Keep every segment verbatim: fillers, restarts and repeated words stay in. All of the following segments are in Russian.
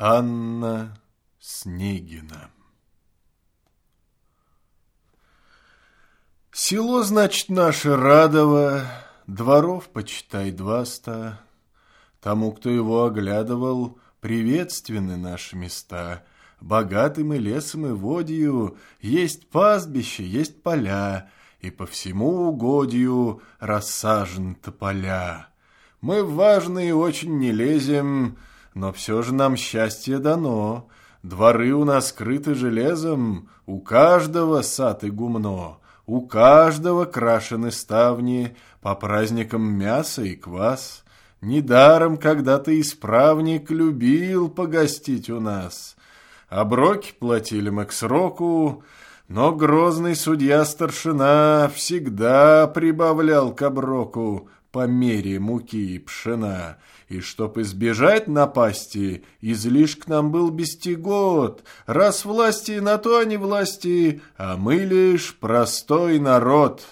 Анна Снегина. Село, значит, наше Радово, дворов, почитай, дваста. Тому, кто его оглядывал, приветственны наши места. Богатым и лесом, и водью есть пастбище, есть поля, и по всему угодью рассажены тополя. Мы в важные очень не лезем, но все же нам счастье дано. Дворы у нас скрыты железом, у каждого сад и гумно, у каждого крашены ставни, по праздникам мясо и квас. Недаром когда-то исправник любил погостить у нас. Оброки платили мы к сроку, но грозный судья-старшина всегда прибавлял к оброку по мере муки и пшена. И чтоб избежать напасти, излишек нам был бестигот. Раз власти, на то они власти, а мы лишь простой народ.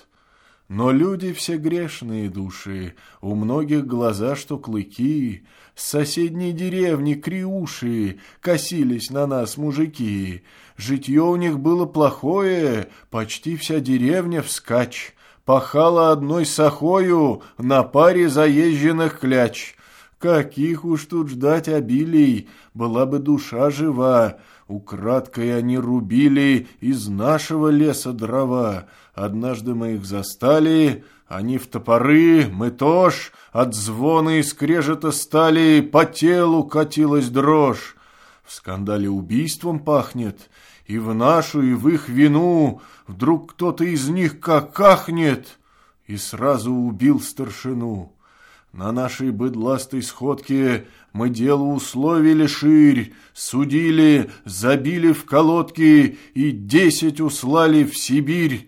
Но люди все грешные души, у многих глаза, что клыки. С соседней деревни криуши косились на нас мужики. Житье у них было плохое, почти вся деревня вскачь. Пахала одной сахою на паре заезженных кляч. Каких уж тут ждать обилий, была бы душа жива. Украдкой они рубили из нашего леса дрова. Однажды мы их застали, они в топоры, мы тоже. От звона и скрежета стали, по телу катилась дрожь. В скандале убийством пахнет, и в нашу, и в их вину вдруг кто-то из них как ахнет, и сразу убил старшину. На нашей быдластой сходке мы дело условили ширь, судили, забили в колодки и десять услали в Сибирь.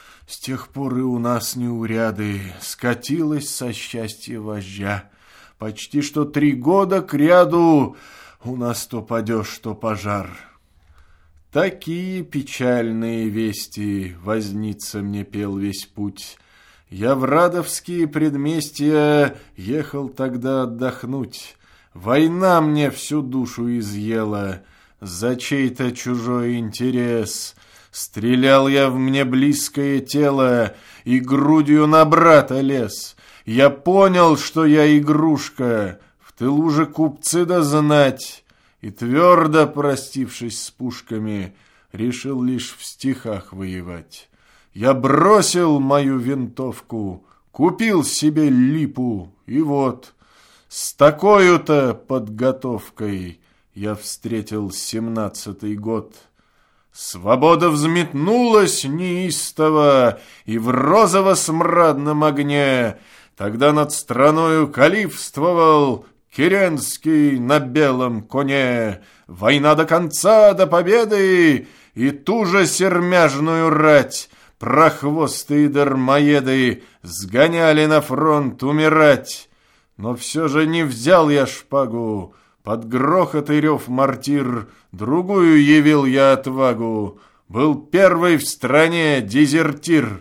С тех пор и у нас неуряды, скатилась со счастья вожжа. Почти что три года кряду у нас то падеж, то пожар. Такие печальные вести возница мне пел весь путь. Я в радовские предместья ехал тогда отдохнуть. Война мне всю душу изъела за чей-то чужой интерес. Стрелял я в мне близкое тело и грудью на брата лез. Я понял, что я игрушка, в тылу же купцы да знать, и твердо, простившись с пушками, решил лишь в стихах воевать. Я бросил мою винтовку, купил себе липу, и вот с такой-то подготовкой я встретил семнадцатый год. Свобода взметнулась неистово, и в розово-смрадном огне тогда над страною калифствовал Керенский на белом коне. Война до конца, до победы, и ту же сермяжную рать прохвостые дармоеды сгоняли на фронт умирать. Но все же не взял я шпагу, под грохот и рев мортир другую явил я отвагу, был первый в стране дезертир.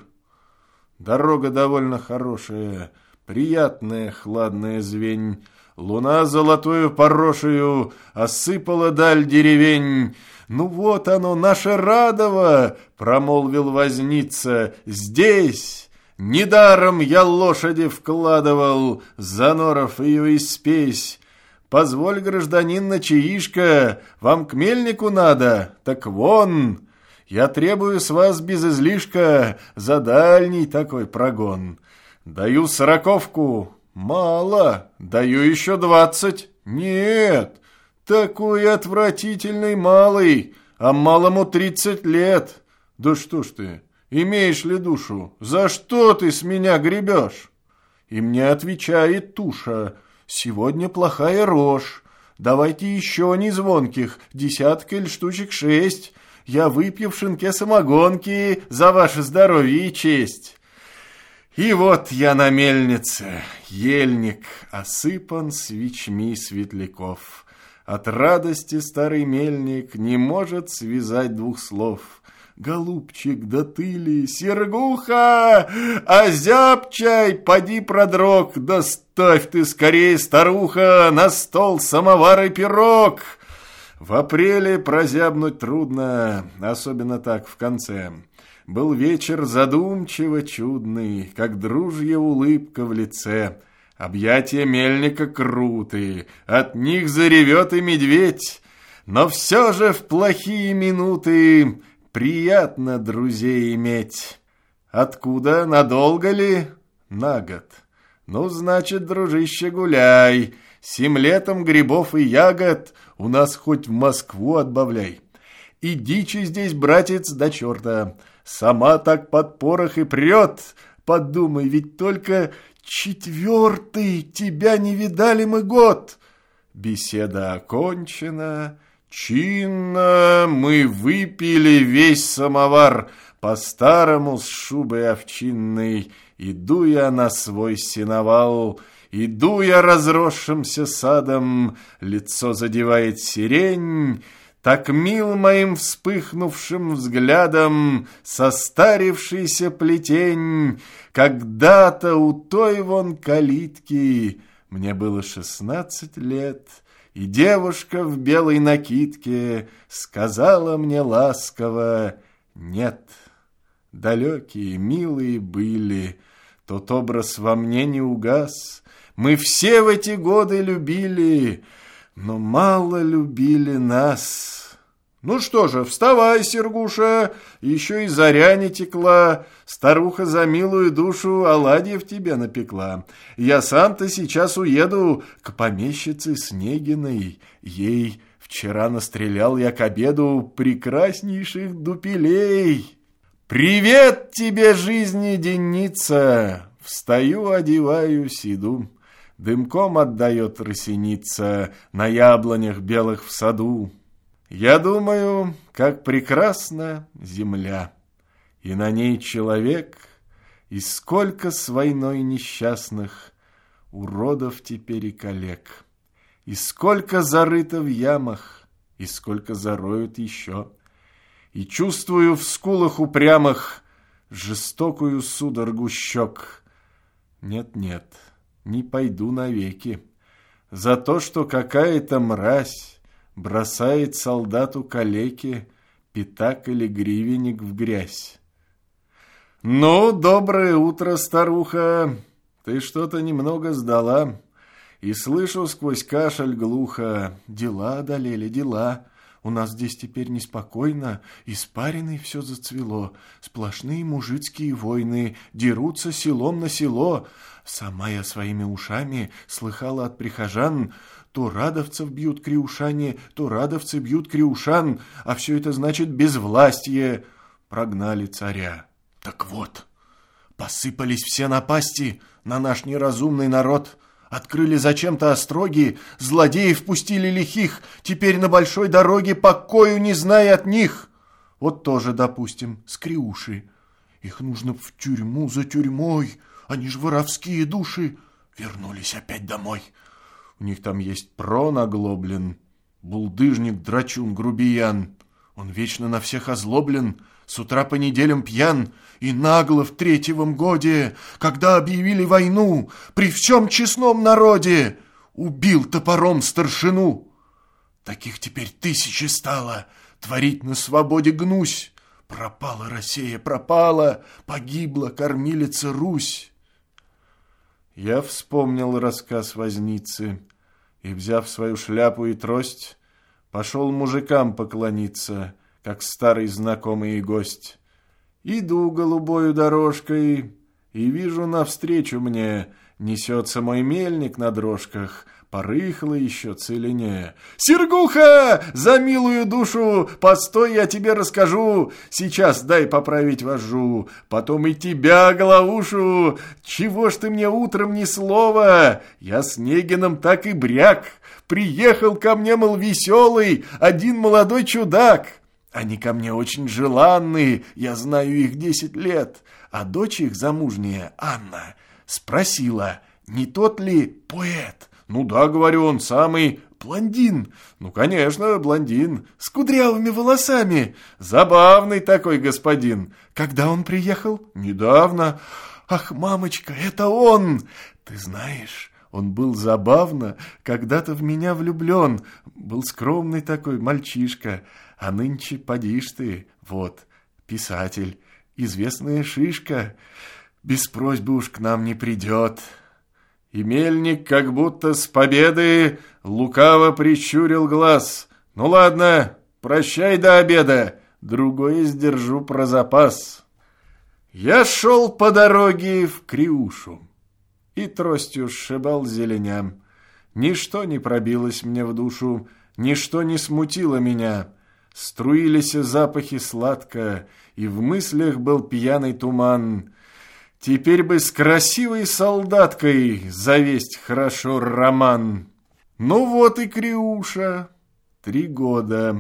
Дорога довольно хорошая, приятная хладная звень, луна золотую порошею осыпала даль деревень. «Ну вот оно, наше Радово!» — промолвил возница. «Здесь! Недаром я лошади вкладывал, за норов ее и спесь. Позволь, гражданин, на чаишко, вам к мельнику надо, так вон! Я требую с вас без излишка за дальний такой прогон. Даю сороковку, мало, даю еще двадцать, нет, такой отвратительный малый, а малому тридцать лет. Да что ж ты, имеешь ли душу, за что ты с меня гребешь?» И мне отвечает туша: «Сегодня плохая рожь, давайте еще незвонких, десятка или штучек шесть. Я выпью в шинке самогонки за ваше здоровье и честь». И вот я на мельнице, ельник осыпан свечми светляков. От радости старый мельник не может связать двух слов. «Голубчик, да ты ли, Сергуха, озяб чай, поди продрог, да ставь ты скорее, старуха, на стол самовар и пирог». В апреле прозябнуть трудно, особенно так в конце. Был вечер задумчиво чудный, как дружья улыбка в лице. Объятия мельника крутые, от них заревет и медведь. Но все же в плохие минуты приятно друзей иметь. Откуда? Надолго ли? На год. Ну, значит, дружище, гуляй. Сим летом грибов и ягод у нас хоть в Москву отбавляй. И дичи здесь, братец, до черта. Сама так под порох и прет. Подумай, ведь только четвертый тебя не видали мы год. Беседа окончена. Чинно мы выпили весь самовар. По-старому с шубой овчинной иду я на свой сеновал. Иду я разросшимся садом, лицо задевает сирень. Так мил моим вспыхнувшим взглядом состарившийся плетень. Когда-то у той вон калитки мне было шестнадцать лет, и девушка в белой накидке сказала мне ласково: нет. Далекие, милые были, тот образ во мне не угас. Мы все в эти годы любили, но мало любили нас. Ну что же, вставай, Сергуша, еще и заря не текла. Старуха за милую душу оладьев тебе напекла. Я сам-то сейчас уеду к помещице Снегиной. Ей вчера настрелял я к обеду прекраснейших дупелей. Привет тебе, жизни денница! Встаю, одеваюсь, иду. Дымком отдает росеница на яблонях белых в саду. Я думаю, как прекрасна земля, и на ней человек, и сколько с войной несчастных уродов теперь и коллег, и сколько зарыто в ямах, и сколько зароют еще. И чувствую в скулах упрямых жестокую судорогу щек. Нет-нет, не пойду навеки за то, что какая-то мразь бросает солдату-калеке пятак или гривенник в грязь. Ну, доброе утро, старуха, ты что-то немного сдала, и слышу сквозь кашель глухо: дела одолели, дела. У нас здесь теперь неспокойно, испариной все зацвело. Сплошные мужицкие войны, дерутся селом на село. Сама я своими ушами слыхала от прихожан: то радовцев бьют криушане, то радовцы бьют криушан, а все это значит безвластие. Прогнали царя. Так вот, посыпались все напасти на наш неразумный народ. Открыли зачем-то остроги, злодеев пустили лихих, теперь на большой дороге покою не зная от них. Вот тоже, допустим, скриуши. Их нужно в тюрьму за тюрьмой, они ж воровские души. Вернулись опять домой. У них там есть прон оглоблен, булдыжник, драчун, грубиян. Он вечно на всех озлоблен, с утра по неделям пьян, и нагло в третьем годе, когда объявили войну, при всем честном народе убил топором старшину. Таких теперь тысячи стало, творить на свободе гнусь. Пропала Россия, пропала, погибла кормилица Русь. Я вспомнил рассказ возницы и, взяв свою шляпу и трость, пошел мужикам поклониться, как старый знакомый и гость. Иду голубою дорожкой, и вижу, навстречу мне несется мой мельник на дрожках, порыхло еще целенее. «Сергуха, за милую душу, постой, я тебе расскажу, сейчас дай поправить вожжу, потом и тебя, головушу, чего ж ты мне утром ни слова, я Снегином так и бряк, приехал ко мне, мол, веселый, один молодой чудак». Они ко мне очень желанные, я знаю их десять лет, а дочь их замужняя, Анна, спросила, не тот ли поэт? Ну да, говорю, он самый. Блондин? Ну, конечно, блондин, с кудрявыми волосами. Забавный такой господин. Когда он приехал? Недавно. Ах, мамочка, это он! Ты знаешь, Он был забавно, когда-то в меня влюблен, был скромный такой мальчишка, а нынче поди ж ты, вот, писатель, известная шишка, без просьбы уж к нам не придет». И мельник, как будто с победы, лукаво прищурил глаз. «Ну ладно, прощай до обеда, другое сдержу про запас». Я шел по дороге в Криушу и тростью сшибал зеленям. Ничто не пробилось мне в душу, ничто не смутило меня. Струились запахи сладко, и в мыслях был пьяный туман. Теперь бы с красивой солдаткой завесть хорошо роман. Ну вот и Криуша, три года.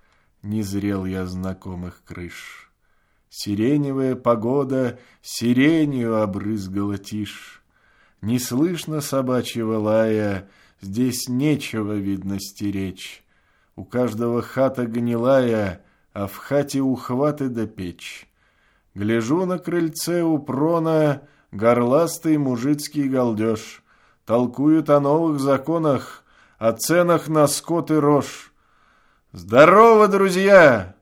Не зрел я знакомых крыш. Сиреневая погода сиренью обрызгала тишь. Не слышно собачьего лая, здесь нечего, видно, стеречь. У каждого хата гнилая, а в хате ухваты да печь. Гляжу на крыльце у прона горластый мужицкий галдеж. Толкуют о новых законах, о ценах на скот и рожь. «Здорово, друзья!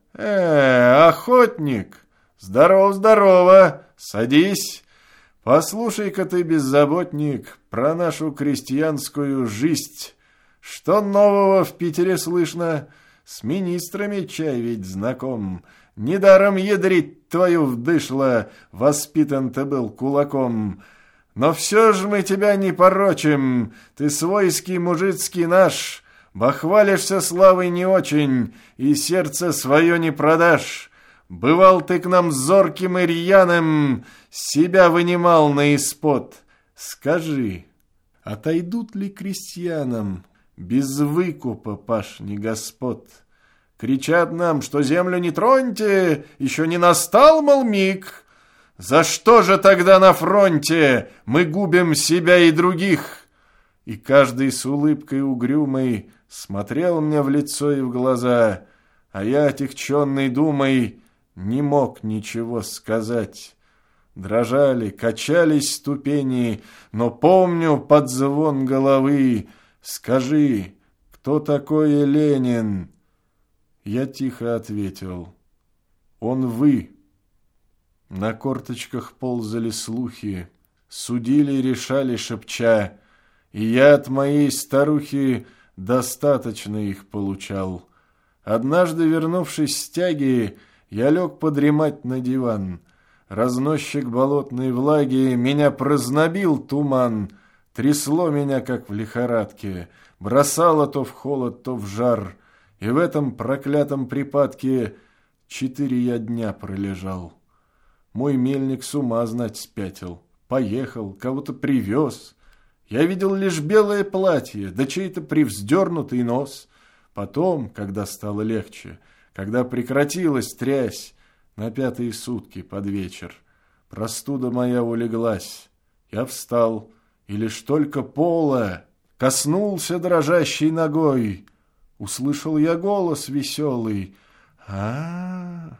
Э, охотник! Здорово, здорово! Садись! Послушай-ка ты, беззаботник, про нашу крестьянскую жизнь. Что нового в Питере слышно? С министрами чай ведь знаком. Недаром ядрить твою вдышло, воспитан ты был кулаком. Но все ж мы тебя не порочим, ты свойский мужицкий наш, бахвалишься славой не очень, и сердце свое не продашь. Бывал ты к нам зорким и рьяным, себя вынимал на испод. Скажи, отойдут ли крестьянам без выкупа пашни господ? Кричат нам, что землю не троньте, еще не настал, мол, миг. За что же тогда на фронте мы губим себя и других? И каждый с улыбкой угрюмой смотрел мне в лицо и в глаза, а я, отягченный думой, не мог ничего сказать. Дрожали, качались ступени, но помню под звон головы. Скажи, кто такой Ленин? Я тихо ответил: он вы. На корточках ползали слухи, судили, решали шепча, и я от моей старухи достаточно их получал. Однажды, вернувшись с тяги, я лег подремать на диван. Разносчик болотной влаги меня прознобил туман, трясло меня, как в лихорадке, бросало то в холод, то в жар, и в этом проклятом припадке четыре я дня пролежал. Мой мельник с ума, знать, спятил, поехал, кого-то привез. Я видел лишь белое платье, да чей-то привздернутый нос. Потом, когда стало легче, когда прекратилась трясь, на пятые сутки под вечер, простуда моя улеглась. Я встал, и лишь только пола коснулся дрожащей ногой. Услышал я голос веселый: а, -а, -а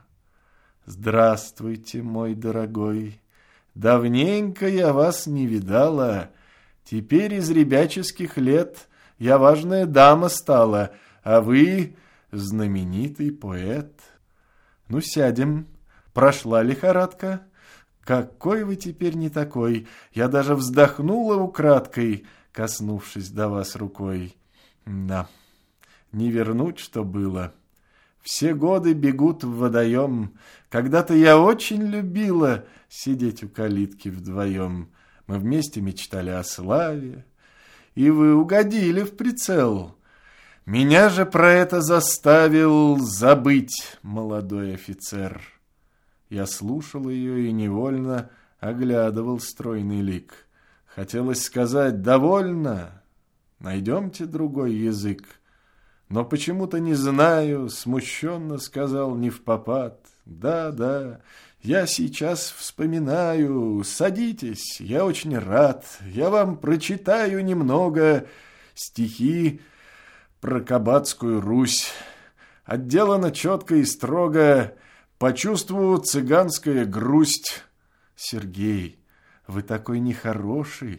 здравствуйте, мой дорогой, давненько я вас не видала. Теперь из ребяческих лет я важная дама стала, а вы знаменитый поэт. Ну, сядем. Прошла лихорадка? Какой вы теперь не такой. Я даже вздохнула украдкой, коснувшись до вас рукой. Да, не вернуть, что было. Все годы бегут в водоем. Когда-то я очень любила сидеть у калитки вдвоем. Мы вместе мечтали о славе, и вы угодили в прицел. Меня же про это заставил забыть молодой офицер. Я слушал ее и невольно оглядывал стройный лик. Хотелось сказать: довольно, найдемте другой язык. Но почему-то не знаю, смущенно сказал невпопад: да, да, я сейчас вспоминаю, садитесь, я очень рад, я вам прочитаю немного стихи про Кабацкую Русь. Отделано четко и строго, почувствую цыганская грусть. Сергей, вы такой нехороший,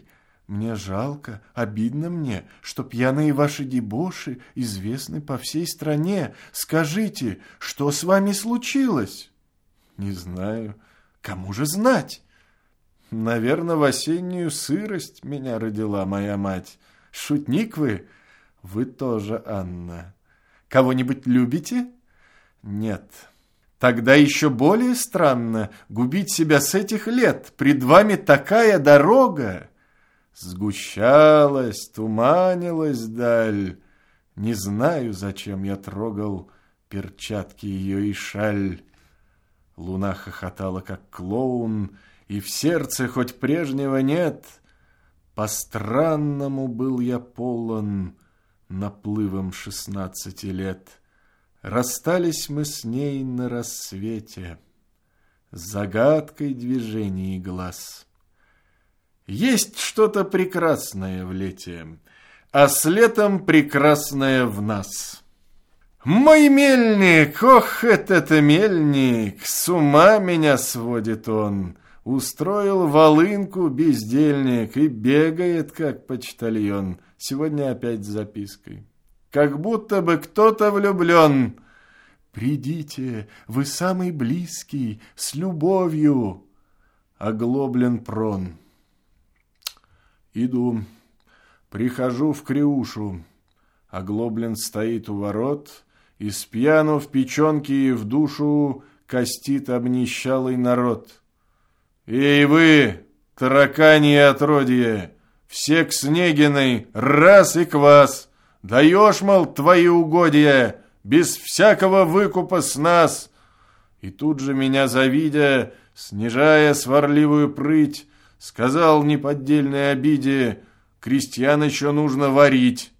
Мне жалко, обидно мне, что пьяные ваши дебоши известны по всей стране. Скажите, что с вами случилось? Не знаю. Кому же знать? Наверное, в осеннюю сырость меня родила моя мать. Шутник вы? Вы тоже, Анна. Кого-нибудь любите? Нет. Тогда еще более странно губить себя с этих лет. Пред вами такая дорога. Сгущалась, туманилась даль. Не знаю, зачем я трогал перчатки ее и шаль. Луна хохотала, как клоун, и в сердце хоть прежнего нет. По-странному был я полон наплывом шестнадцати лет. Расстались мы с ней на рассвете, загадкой движений глаз. Есть что-то прекрасное в лете, а с летом прекрасное в нас. Мой мельник, ох, этот мельник, с ума меня сводит он. Устроил волынку бездельник и бегает, как почтальон. Сегодня опять с запиской. Как будто бы кто-то влюблен. Придите, вы самый близкий, с любовью. Оглоблен прон. Иду, прихожу в Криушу. Оглоблен стоит у ворот, и с пьяну в печенке и в душу костит обнищалый народ. Эй вы, тараканье отродье, все к Снегиной, раз и квас. Даешь, мол, твои угодья, без всякого выкупа с нас. И тут же меня завидя, снижая сварливую прыть, сказал в неподдельной обиде: крестьян еще нужно варить.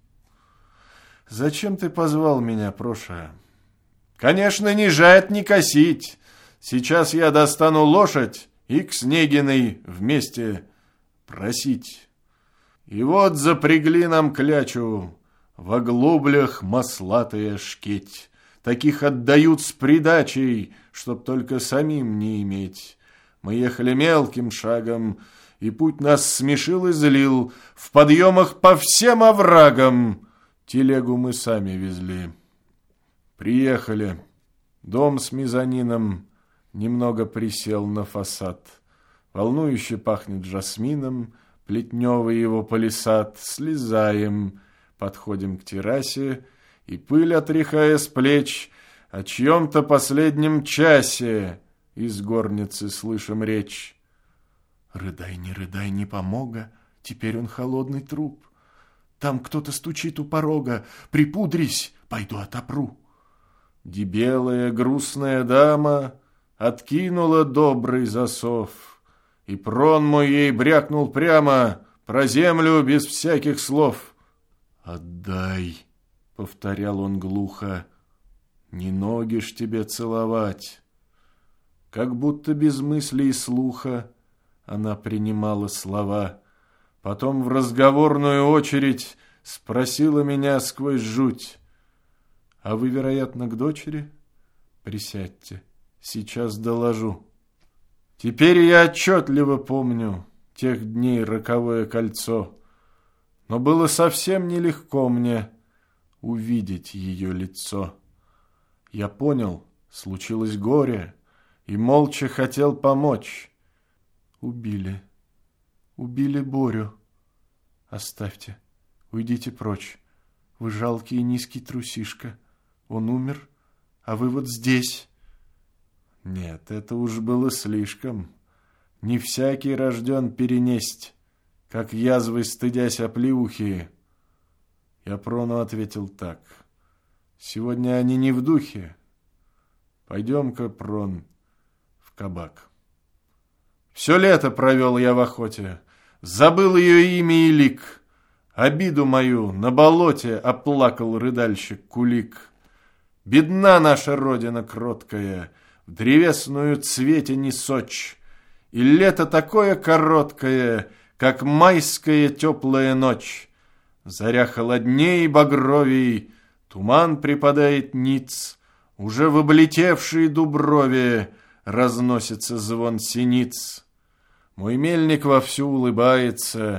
Зачем ты позвал меня, Проша? Конечно, не жать, не косить. Сейчас я достану лошадь и к Снегиной вместе просить. И вот запрягли нам клячу, в оглоблях маслатая шкеть. Таких отдают с придачей, чтоб только самим не иметь. Мы ехали мелким шагом, и путь нас смешил и злил. В подъемах по всем оврагам телегу мы сами везли. Приехали. Дом с мезонином немного присел на фасад. Волнующе пахнет жасмином, плетневый его палисад. Слезаем, подходим к террасе, и пыль, отряхая с плеч, о чьем-то последнем часе из горницы слышим речь. Рыдай, не рыдай, не помога, теперь он холодный труп. Там кто-то стучит у порога, припудрись, пойду отопру. Дебелая грустная дама откинула добрый засов, и прон мой ей брякнул прямо про землю без всяких слов. «Отдай», — повторял он глухо, — «не ноги ж тебе целовать». Как будто без мысли и слуха она принимала слова. Потом в разговорную очередь спросила меня сквозь жуть: «А вы, вероятно, к дочери? Присядьте, сейчас доложу». Теперь я отчетливо помню тех дней роковое кольцо, но было совсем нелегко мне увидеть ее лицо. Я понял, случилось горе, и молча хотел помочь. Убили, убили Борю. Оставьте, уйдите прочь. Вы жалкий и низкий трусишка. Он умер, а вы вот здесь. Нет, это уж было слишком. Не всякий рожден перенесть, как язвы стыдясь оплеухи. Я Прону ответил так: сегодня они не в духе. Пойдем-ка, Прон, в кабак. Все лето провел я в охоте, забыл ее имя и лик. Обиду мою на болоте оплакал рыдальщик Кулик. Бедна наша родина кроткая, в древесную цвете не сочь, и лето такое короткое, как майская теплая ночь. Заря холодней и багровей, туман припадает ниц, уже в облетевшие дуброви разносится звон синиц. Мой мельник вовсю улыбается,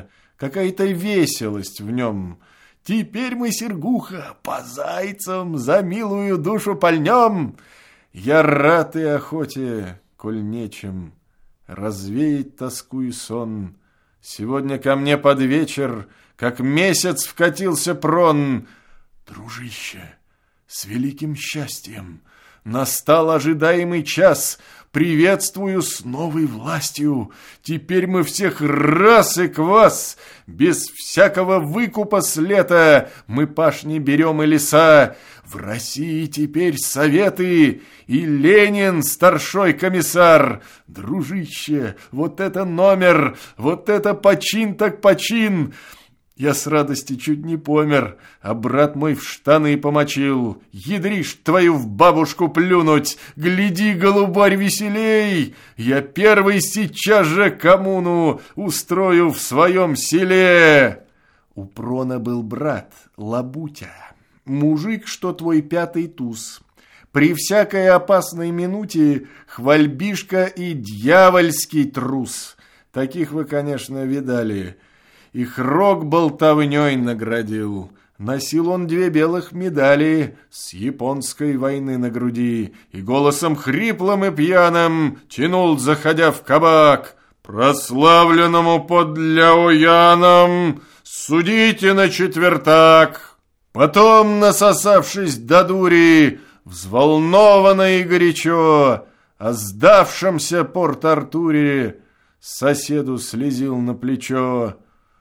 какая-то веселость в нем. Теперь мы, Сергуха, по зайцам за милую душу пальнем. Я рад и охоте, коль нечем развеять тоску и сон. Сегодня ко мне под вечер, как месяц, вкатился прон. Дружище, с великим счастьем настал ожидаемый час. Приветствую с новой властью. Теперь мы всех раз и квас. Без всякого выкупа с лета мы пашни берем и леса. В России теперь советы, и Ленин старшой комиссар. Дружище, вот это номер, вот это почин так почин. Я с радости чуть не помер, а брат мой в штаны помочил. Ядришь твою в бабушку плюнуть, гляди, голубарь, веселей. Я первый сейчас же коммуну устрою в своем селе. У Прона был брат, Лабутя, мужик, что твой пятый туз. При всякой опасной минуте хвальбишка и дьявольский трус. Таких вы, конечно, видали. Их рог болтовней наградил. Носил он две белых медали с японской войны на груди и голосом хриплым и пьяным тянул, заходя в кабак: прославленному под Ляояном судите на четвертак. Потом, насосавшись до дури, взволнованно и горячо о сдавшемся Порт-Артуре, соседу слезил на плечо.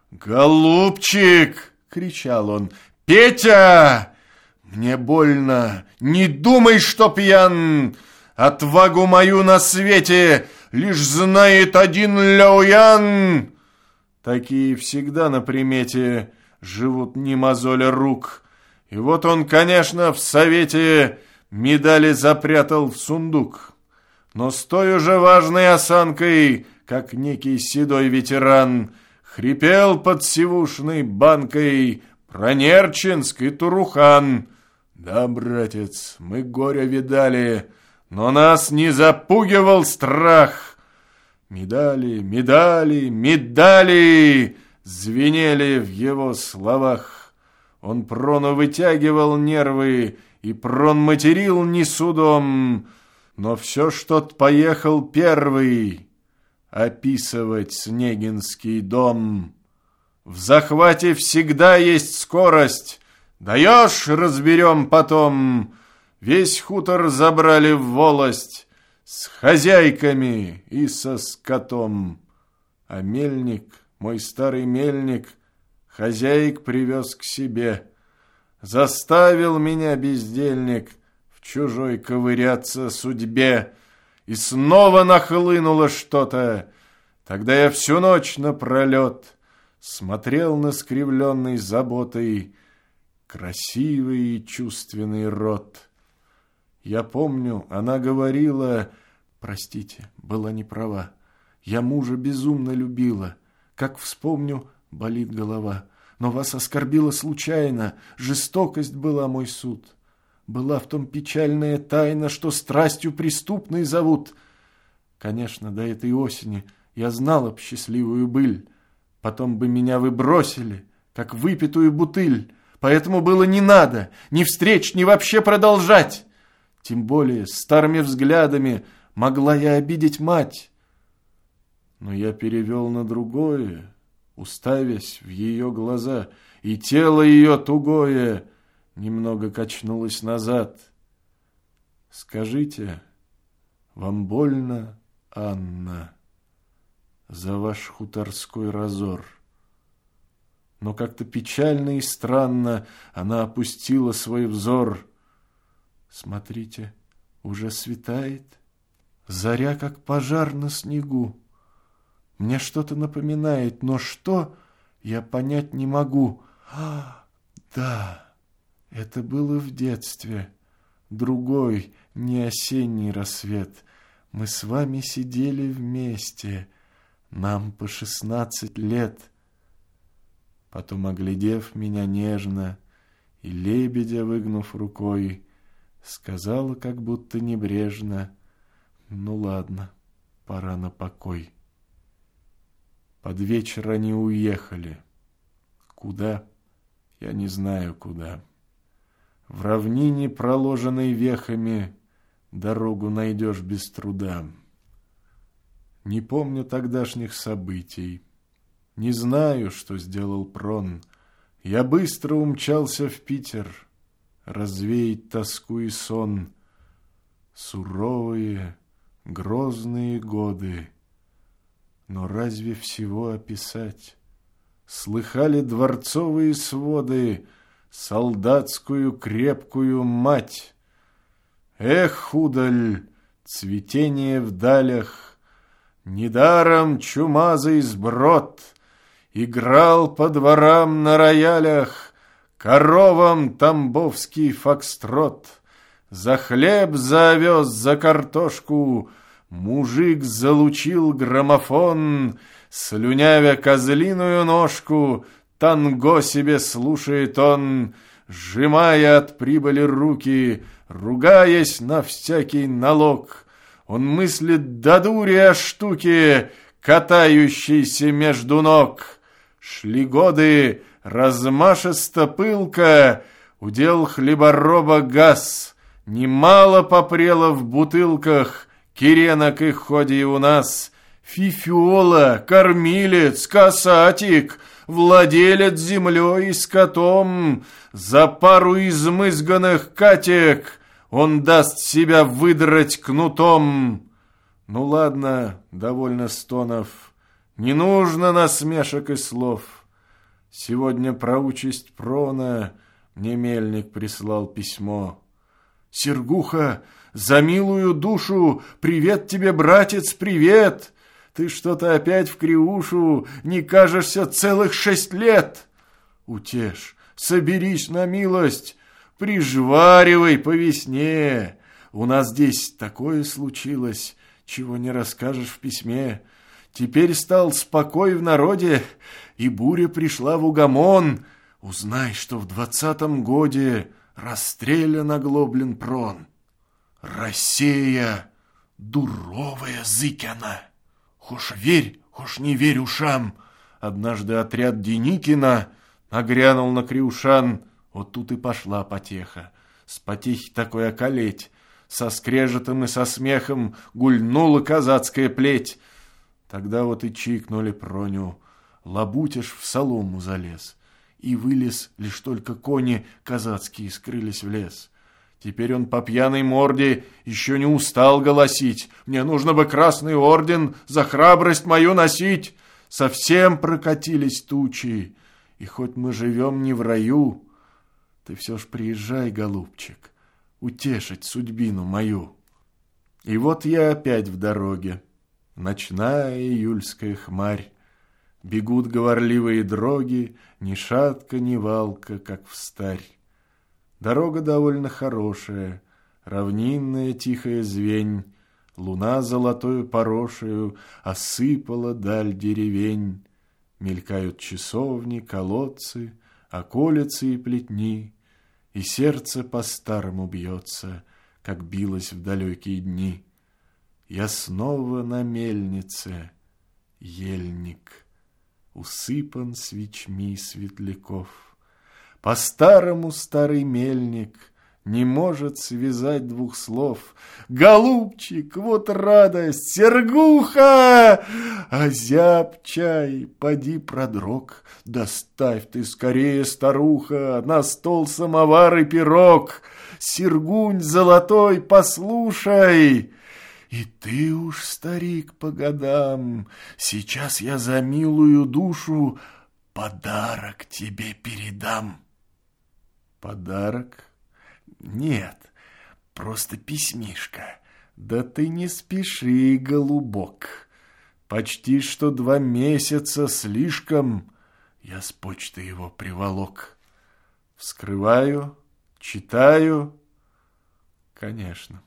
«Голубчик!» — кричал он. «Петя! Мне больно! Не думай, что пьян! Отвагу мою на свете лишь знает один Ляоян!» Такие всегда на примете живут не мозоля рук. И вот он, конечно, в совете медали запрятал в сундук. Но с той уже важной осанкой, как некий седой ветеран, хрипел под сивушной банкой про Нерчинск и Турухан. Да, братец, мы горя видали, но нас не запугивал страх. Медали, медали, медали звенели в его словах. Он Прону вытягивал нервы, и Прон материл не судом, но все ж тот поехал первый описывать Снегинский дом. В захвате всегда есть скорость. Даешь, разберем потом. Весь хутор забрали в волость с хозяйками и со скотом. А мельник, мой старый мельник, хозяек привез к себе. Заставил меня, бездельник, в чужой ковыряться судьбе. И снова нахлынуло что-то. Тогда я всю ночь напролет смотрел на скривленный заботой красивый и чувственный рот. Я помню, она говорила: простите, была не права. Я мужа безумно любила. Как вспомню, болит голова. Но вас оскорбила случайно. Жестокость была мой суд. Была в том печальная тайна, что страстью преступной зовут. Конечно, до этой осени я знала б счастливую быль. Потом бы меня вы бросили, как выпитую бутыль. Поэтому было не надо ни встреч, ни вообще продолжать. Тем более старыми взглядами могла я обидеть мать. Но я перевел на другое, уставясь в ее глаза, и тело ее тугое немного качнулось назад. Скажите, вам больно, Анна, за ваш хуторской разор? Но как-то печально и странно она опустила свой взор. Смотрите, уже светает, заря как пожар на снегу. Мне что-то напоминает, но что, я понять не могу. А, да, это было в детстве. Другой, не осенний рассвет. Мы с вами сидели вместе. Нам по шестнадцать лет. Потом, оглядев меня нежно и лебедя выгнув рукой, сказала, как будто небрежно: ну ладно, пора на покой. Под вечер они уехали. Куда? Я не знаю, куда. В равнине, проложенной вехами, дорогу найдешь без труда. Не помню тогдашних событий. Не знаю, что сделал Прон. Я быстро умчался в Питер развеять тоску и сон. Суровые, грозные годы. Но разве всего описать? Слыхали дворцовые своды солдатскую крепкую мать. Эх, удаль, цветение в далях, недаром чумазый сброд играл по дворам на роялях коровам тамбовский фокстрот. За хлеб, за овес, за картошку мужик залучил граммофон, слюнявя козлиную ножку, танго себе слушает он, сжимая от прибыли руки, ругаясь на всякий налог. Он мыслит до дури о штуке, катающейся между ног. Шли годы, размашисто пылко, удел хлебороба газ. Немало попрело в бутылках киренок и ходе и у нас. Фифиола, кормилец, касатик, владелец землей и скотом, за пару измызганных катек он даст себя выдрать кнутом. Ну ладно, довольно стонов, не нужно насмешек и слов. Сегодня про участь Прона мне мельник прислал письмо. Сергуха, за милую душу, привет тебе, братец, привет! Ты что-то опять в криушу, не кажешься целых шесть лет. Утешь, соберись на милость, прижваривай по весне. У нас здесь такое случилось, чего не расскажешь в письме. Теперь стал спокой в народе, и буря пришла в угомон. Узнай, что в двадцатом годе расстрелян оглоблен Прон. Россия дуровая зыкяна. Хошь верь, хошь не верь ушам. Однажды отряд Деникина нагрянул на Криушан. Вот тут и пошла потеха. С потехи такой околеть. Со скрежетом и со смехом гульнула казацкая плеть. Тогда вот и чикнули Проню. Лабутиш в солому залез. И вылез, лишь только кони казацкие скрылись в лес. Теперь он по пьяной морде еще не устал голосить. Мне нужно бы красный орден за храбрость мою носить. Совсем прокатились тучи. И хоть мы живем не в раю, ты все ж приезжай, голубчик, утешить судьбину мою. И вот я опять в дороге. Ночная июльская хмарь. Бегут говорливые дроги, ни шатка, ни валка, как встарь. Дорога довольно хорошая, равнинная тихая звень, луна золотою порошею осыпала даль деревень. Мелькают часовни, колодцы, околицы и плетни, и сердце по-старому бьется, как билось в далекие дни. Я снова на мельнице, ельник, усыпан свечми светляков. По-старому старый мельник не может связать двух слов. Голубчик, вот радость, Сергуха! Озяб чай, поди продрог. Доставь ты скорее, старуха, на стол самовар и пирог. Сергунь золотой, послушай! И ты уж, старик, по годам, сейчас я за милую душу подарок тебе передам. Подарок? Нет, просто письмишко. Да ты не спеши, голубок. Почти что два месяца слишком я с почты его приволок. Вскрываю, читаю. Конечно.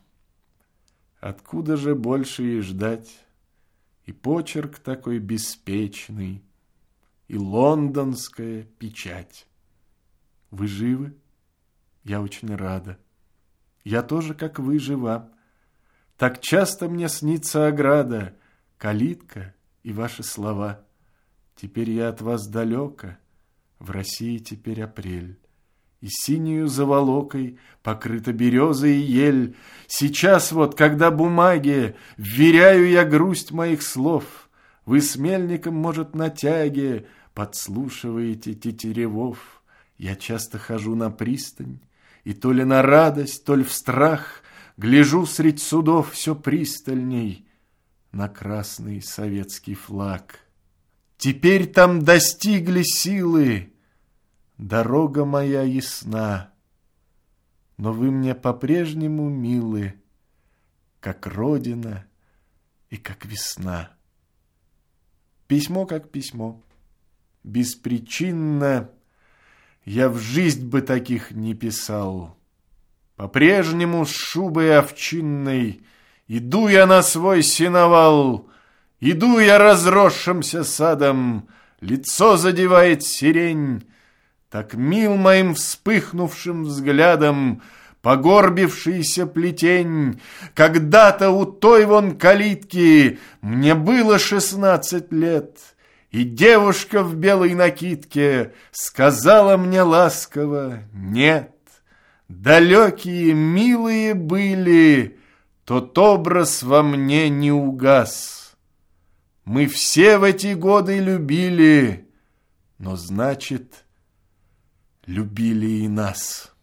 Откуда же больше и ждать? И почерк такой беспечный, и лондонская печать. Вы живы? Я очень рада. Я тоже, как вы, жива. Так часто мне снится ограда, калитка и ваши слова. Теперь я от вас далека. В России теперь апрель, и синею заволокой покрыта береза и ель. Сейчас вот, когда бумаге вверяю я грусть моих слов, вы с мельником, может, на тяге подслушиваете тетеревов. Я часто хожу на пристань, и то ли на радость, то ли в страх гляжу средь судов все пристальней на красный советский флаг. Теперь там достигли силы, дорога моя ясна, но вы мне по-прежнему милы, как родина и как весна. Письмо как письмо. Беспричинно я в жизнь бы таких не писал. По-прежнему с шубой овчинной иду я на свой сеновал. Иду я разросшимся садом, лицо задевает сирень. Так мил моим вспыхнувшим взглядом погорбившийся плетень. Когда-то у той вон калитки мне было шестнадцать лет, и девушка в белой накидке сказала мне ласково: нет. Далекие, милые были, тот образ во мне не угас. Мы все в эти годы любили, но, значит, любили и нас.